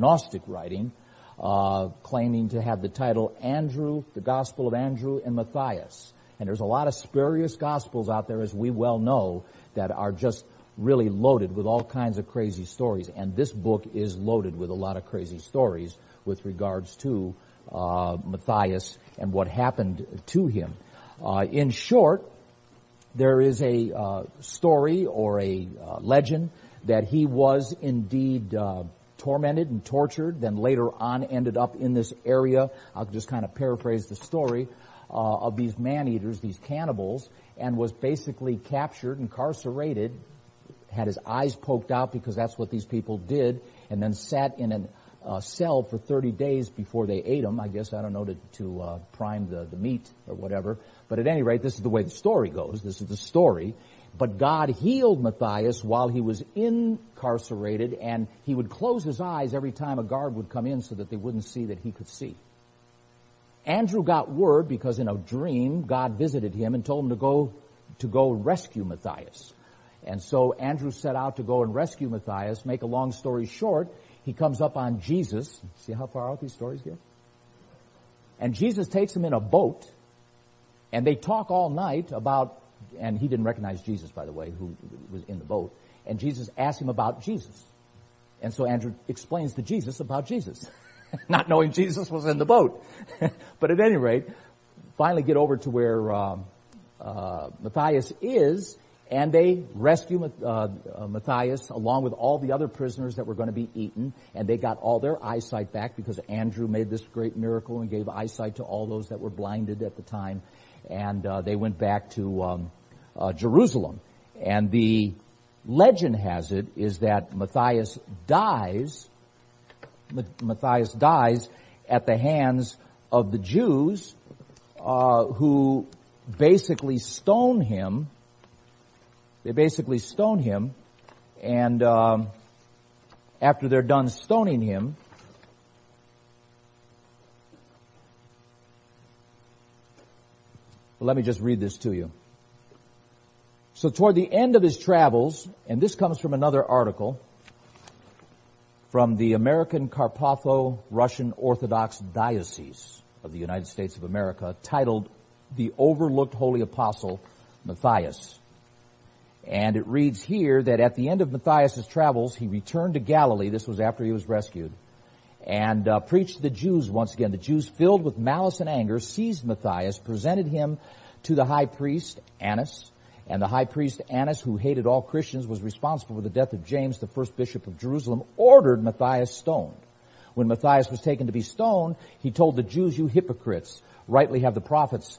claiming to have the title Andrew, the Gospel of Andrew and Matthias. And there's a lot of spurious Gospels out there, as we well know, that are just really loaded with all kinds of crazy stories. And this book is loaded with a lot of crazy stories with regards to Matthias and what happened to him. In short, there is a story or a legend that he was indeed tormented and tortured, then later on ended up in this area. I'll just kind of paraphrase the story of these man-eaters, these cannibals, and was basically captured, incarcerated, had his eyes poked out because that's what these people did, and then sat in cell for 30 days before they ate them. I guess, I don't know, to prime the meat or whatever. But at any rate, this is the way the story goes. This is the story. But God healed Matthias while he was incarcerated, and he would close his eyes every time a guard would come in so that they wouldn't see that he could see. Andrew got word because in a dream God visited him and told him to go rescue Matthias. And so Andrew set out to go and rescue Matthias. Make a long story short, he comes up on Jesus. See how far out these stories get? And Jesus takes him in a boat, and they talk all night about, and he didn't recognize Jesus, by the way, who was in the boat. And Jesus asked him about Jesus. And so Andrew explains to Jesus about Jesus, not knowing Jesus was in the boat. But at any rate, finally get over to where Matthias is, and they rescue Matthias along with all the other prisoners that were going to be eaten, and they got all their eyesight back because Andrew made this great miracle and gave eyesight to all those that were blinded at the time, and they went back to Jerusalem. And the legend has it is that Matthias dies at the hands of the Jews who basically stone him. They basically stone him, and after they're done stoning him, let me just read this to you. So toward the end of his travels, and this comes from another article from the American Carpatho-Russian Orthodox Diocese of the United States of America, titled The Overlooked Holy Apostle Matthias. And it reads here that at the end of Matthias' travels, he returned to Galilee. This was after he was rescued. And preached to the Jews once again. The Jews, filled with malice and anger, seized Matthias, presented him to the high priest, Annas. And the high priest, Annas, who hated all Christians, was responsible for the death of James, the first bishop of Jerusalem, ordered Matthias stoned. When Matthias was taken to be stoned, he told the Jews, "You hypocrites, rightly have the prophets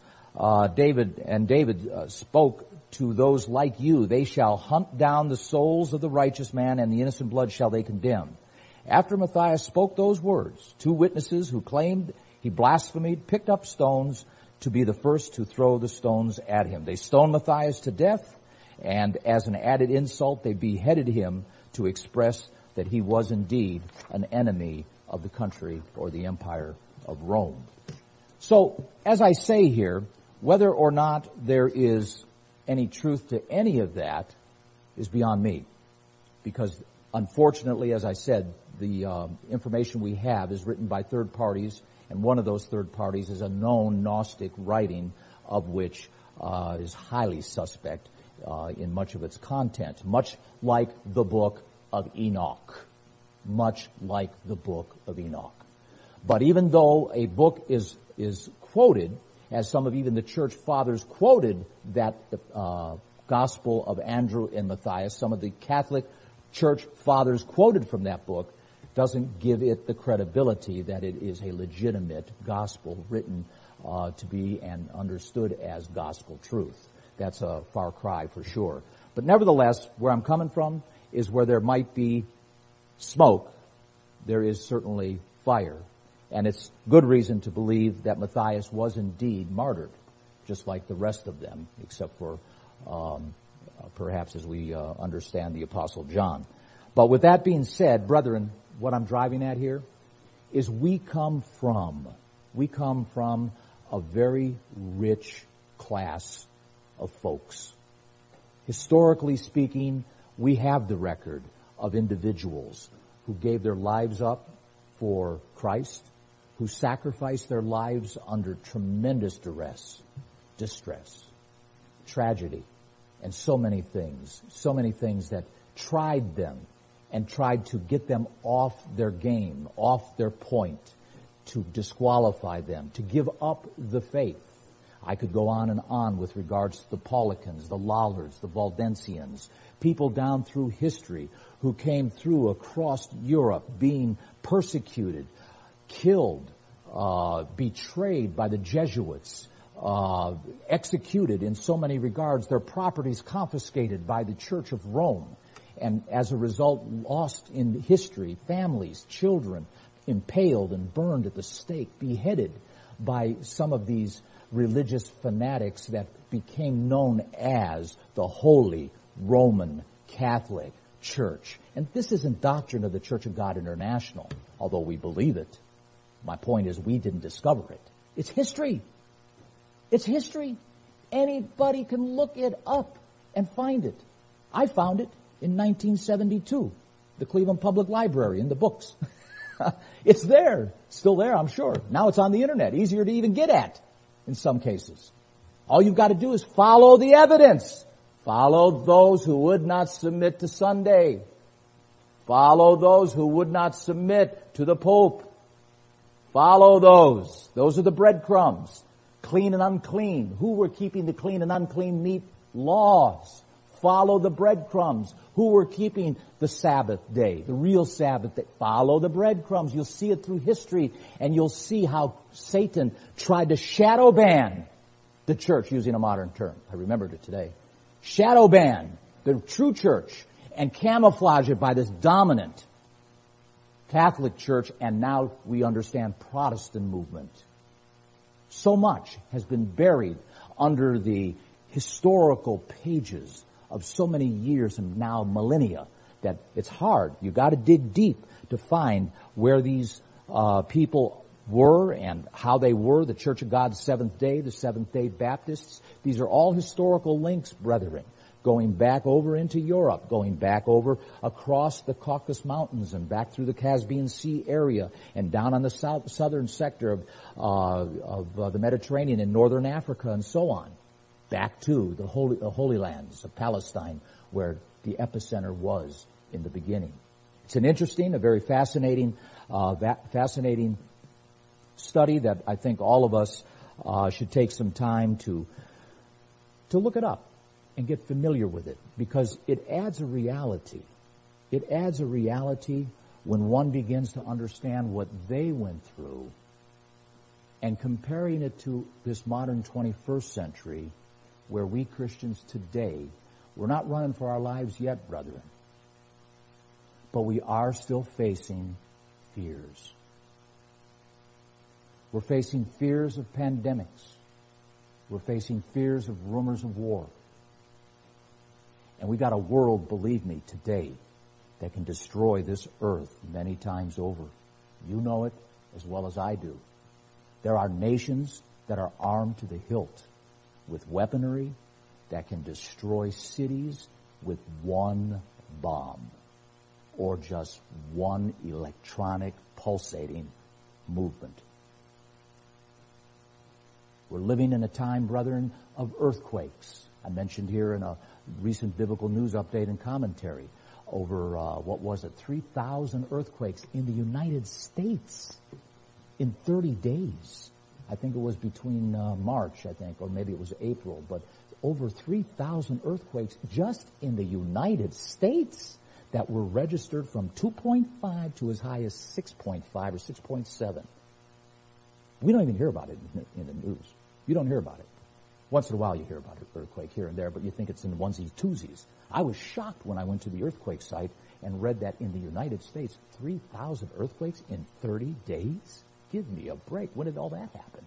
David spoke to those like you. They shall hunt down the souls of the righteous man, and the innocent blood shall they condemn." After Matthias spoke those words, 2 witnesses who claimed he blasphemed picked up stones to be the first to throw the stones at him. They stoned Matthias to death, and as an added insult, they beheaded him to express that he was indeed an enemy of the country or the empire of Rome. So, as I say here, whether or not there is any truth to any of that is beyond me. Because, unfortunately, as I said, the information we have is written by third parties, and one of those third parties is a known Gnostic writing, of which is highly suspect in much of its content, much like the book of Enoch. Much like the book of Enoch. But even though a book is quoted, as some of even the church fathers quoted that Gospel of Andrew and Matthias, some of the Catholic church fathers quoted from that book, doesn't give it the credibility that it is a legitimate gospel written to be and understood as gospel truth. That's a far cry for sure. But nevertheless, where I'm coming from is where there might be smoke, there is certainly fire. And it's good reason to believe that Matthias was indeed martyred, just like the rest of them, except for perhaps as we understand the Apostle John. But with that being said, brethren, what I'm driving at here is we come from a very rich class of folks. Historically speaking, we have the record of individuals who gave their lives up for Christ, who sacrificed their lives under tremendous duress, distress, tragedy, and so many things that tried them and tried to get them off their game, off their point, to disqualify them, to give up the faith. I could go on and on with regards to the Paulicans, the Lollards, the Waldensians, people down through history who came through across Europe being persecuted, killed, betrayed by the Jesuits, executed in so many regards, their properties confiscated by the Church of Rome, and as a result lost in history, families, children, impaled and burned at the stake, beheaded by some of these religious fanatics that became known as the Holy Roman Catholic Church. And this isn't doctrine of the Church of God International, although we believe it. My point is we didn't discover it. It's history. It's history. Anybody can look it up and find it. I found it in 1972, the Cleveland Public Library in the books. It's there. Still there, I'm sure. Now it's on the internet. Easier to even get at in some cases. All you've got to do is follow the evidence. Follow those who would not submit to Sunday. Follow those who would not submit to the Pope. Follow those. Those are the breadcrumbs. Clean and unclean. Who were keeping the clean and unclean meat laws? Follow the breadcrumbs. Who were keeping the Sabbath day, the real Sabbath day? Follow the breadcrumbs. You'll see it through history, and you'll see how Satan tried to shadow ban the church, using a modern term. I remembered it today. Shadow ban the true church and camouflage it by this dominant Catholic Church, and now we understand Protestant movement. So much has been buried under the historical pages of so many years and now millennia that it's hard. You've got to dig deep to find where these people were and how they were. The Church of God Seventh Day, the Seventh-day Baptists. These are all historical links, brethren, going back over into Europe, going back over across the Caucasus Mountains and back through the Caspian Sea area and down on the southern sector of the Mediterranean in northern Africa and so on. Back to the Holy Lands of Palestine, where the epicenter was in the beginning. It's an interesting, a very fascinating study that I think all of us should take some time to look it up and get familiar with it, because it adds a reality. It adds a reality when one begins to understand what they went through and comparing it to this modern 21st century, where we Christians today, we're not running for our lives yet, brethren, but we are still facing fears. We're facing fears of pandemics. We're facing fears of rumors of war. And we got a world, believe me, today that can destroy this earth many times over. You know it as well as I do. There are nations that are armed to the hilt with weaponry that can destroy cities with one bomb or just one electronic pulsating movement. We're living in a time, brethren, of earthquakes. I mentioned here in a recent biblical news update and commentary over, 3,000 earthquakes in the United States in 30 days. I think it was between March, or maybe it was April, but over 3,000 earthquakes just in the United States that were registered from 2.5 to as high as 6.5 or 6.7. We don't even hear about it in the news. You don't hear about it. Once in a while you hear about an earthquake here and there, but you think it's in onesies, twosies. I was shocked when I went to the earthquake site and read that in the United States, 3,000 earthquakes in 30 days? Give me a break. When did all that happen?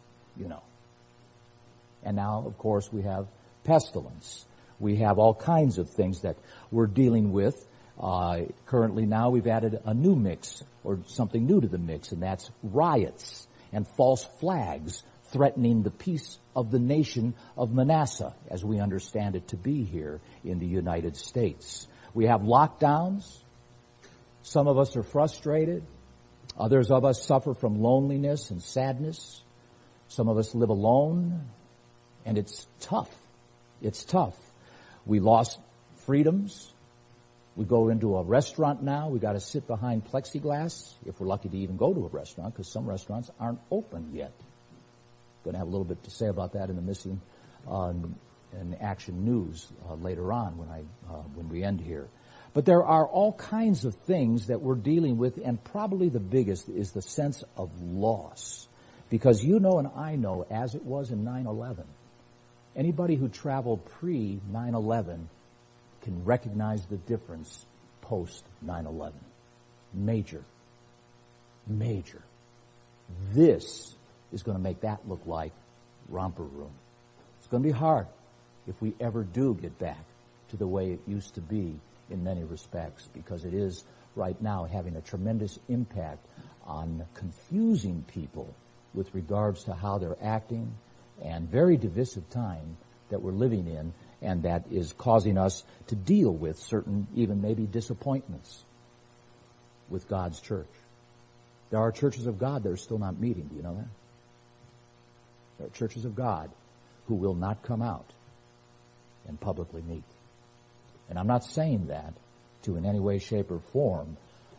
And now, of course, we have pestilence. We have all kinds of things that we're dealing with. Currently now we've added a new mix, or something new to the mix, and that's riots and false flags threatening the peace of the nation of Manasseh, as we understand it to be here in the United States. We have lockdowns. Some of us are frustrated. Others of us suffer from loneliness and sadness. Some of us live alone, and it's tough. It's tough. We lost freedoms. We go into a restaurant now. We got to sit behind plexiglass, if we're lucky to even go to a restaurant, because some restaurants aren't open yet. Going to have a little bit to say about that in the Missing in Action News later on when we end here. But there are all kinds of things that we're dealing with, and probably the biggest is the sense of loss. Because you know and I know, as it was in 9/11, anybody who traveled pre-9/11 can recognize the difference post 9/11. Major. Major. This is going to make that look like romper room. It's going to be hard if we ever do get back to the way it used to be in many respects, because it is right now having a tremendous impact on confusing people with regards to how they're acting, and very divisive time that we're living in, and that is causing us to deal with certain, even maybe disappointments with God's church. There are churches of God that are still not meeting. Do you know that? There are churches of God who will not come out and publicly meet. And I'm not saying that to in any way, shape, or form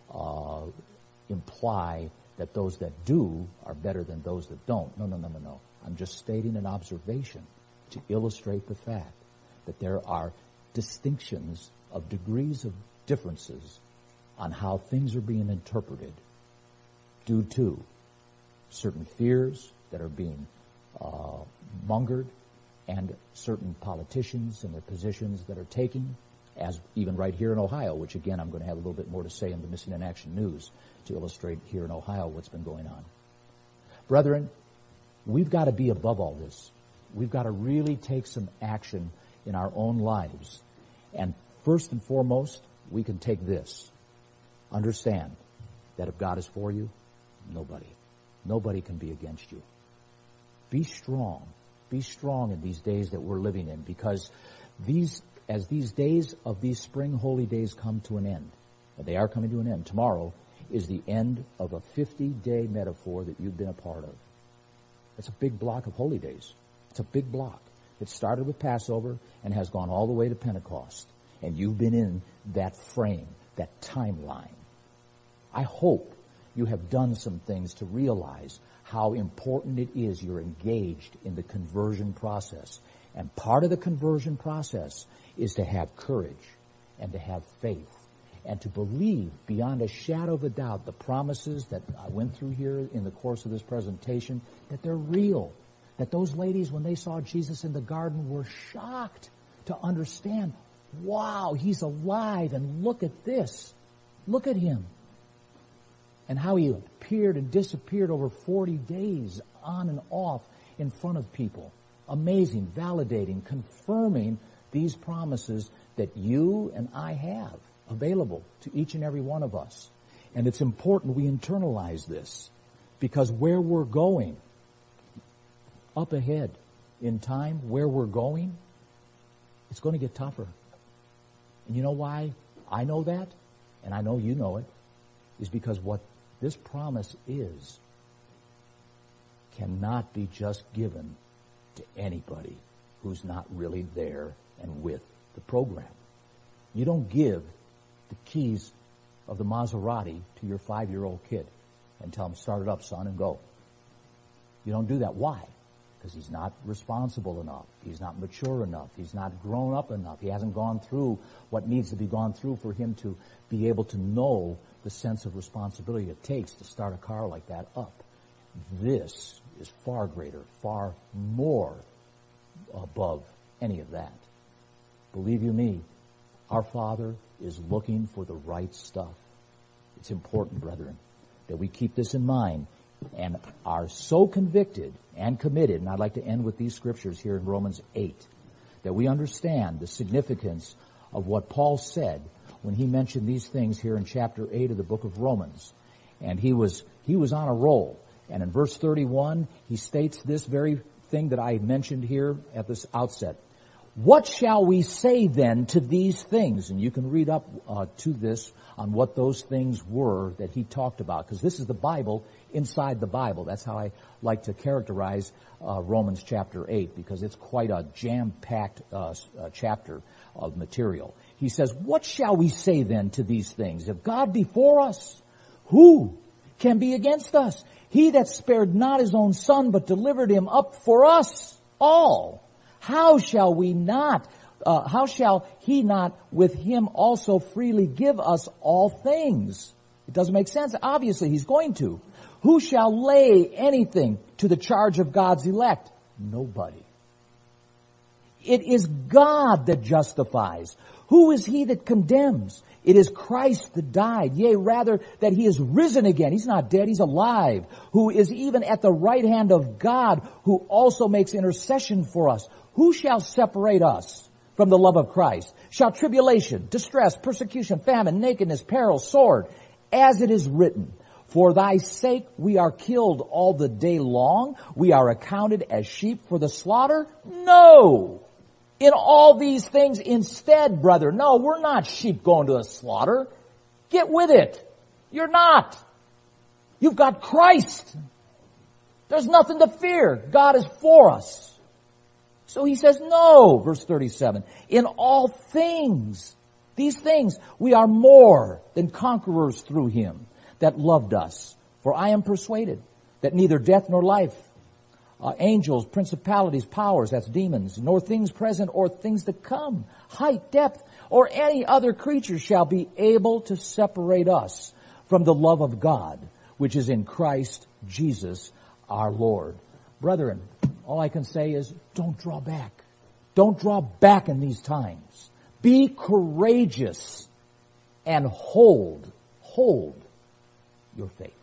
imply that those that do are better than those that don't. No. I'm just stating an observation to illustrate the fact that there are distinctions of degrees of differences on how things are being interpreted due to certain fears that are being mongered, and certain politicians and their positions that are taking, as even right here in Ohio, which again I'm going to have a little bit more to say in the Missing in Action News to illustrate here in Ohio what's been going on. Brethren, we've got to be above all this. We've got to really take some action in our own lives. And first and foremost, we can take this. Understand that if God is for you, nobody can be against you. Be strong. Be strong in these days that we're living in, because as these days of these spring holy days come to an end, and they are coming to an end, tomorrow is the end of a 50-day metaphor that you've been a part of. It's a big block of holy days. It's a big block. It started with Passover and has gone all the way to Pentecost. And you've been in that frame, that timeline. I hope you have done some things to realize how important it is you're engaged in the conversion process. And part of the conversion process is to have courage and to have faith and to believe beyond a shadow of a doubt the promises that I went through here in the course of this presentation, that they're real. That those ladies, when they saw Jesus in the garden, were shocked to understand, wow, he's alive, and look at this. Look at him. And how he appeared and disappeared over 40 days on and off in front of people. Amazing, validating, confirming these promises that you and I have available to each and every one of us. And it's important we internalize this, because where we're going, up ahead in time, where we're going, it's going to get tougher. And you know why I know that, and I know you know it, is because what this promise is cannot be just given to anybody who's not really there and with the program. You don't give the keys of the Maserati to your 5-year-old kid and tell him, start it up, son, and go. You don't do that. Why? Because he's not responsible enough. He's not mature enough. He's not grown up enough. He hasn't gone through what needs to be gone through for him to be able to know the sense of responsibility it takes to start a car like that up. This is far greater, far more above any of that. Believe you me, our Father is looking for the right stuff. It's important, brethren, that we keep this in mind and are so convicted and committed, and I'd like to end with these scriptures here in Romans 8, that we understand the significance of what Paul said when he mentioned these things here in chapter 8 of the book of Romans. And he was on a roll. And in verse 31, he states this very thing that I mentioned here at this outset. What shall we say then to these things? And you can read up to this on what those things were that he talked about, because this is the Bible inside the Bible. That's how I like to characterize Romans chapter 8, because it's quite a jam-packed chapter of material. He says, what shall we say then to these things? If God be for us, who can be against us? He that spared not his own son, but delivered him up for us all. How shall he not with him also freely give us all things? It doesn't make sense. Obviously, he's going to. Who shall lay anything to the charge of God's elect? Nobody. It is God that justifies. Who is he that condemns? It is Christ that died, yea, rather that he is risen again. He's not dead, he's alive, who is even at the right hand of God, who also makes intercession for us. Who shall separate us from the love of Christ? Shall tribulation, distress, persecution, famine, nakedness, peril, sword, as it is written, for thy sake we are killed all the day long. We are accounted as sheep for the slaughter. No! In all these things instead, brother. No, we're not sheep going to the slaughter. Get with it. You're not. You've got Christ. There's nothing to fear. God is for us. So he says, no, verse 37, in all things, these things, we are more than conquerors through him that loved us. For I am persuaded that neither death nor life, angels, principalities, powers, that's demons, nor things present or things to come, height, depth, or any other creature shall be able to separate us from the love of God, which is in Christ Jesus our Lord. Brethren, all I can say is don't draw back. Don't draw back in these times. Be courageous and hold your faith.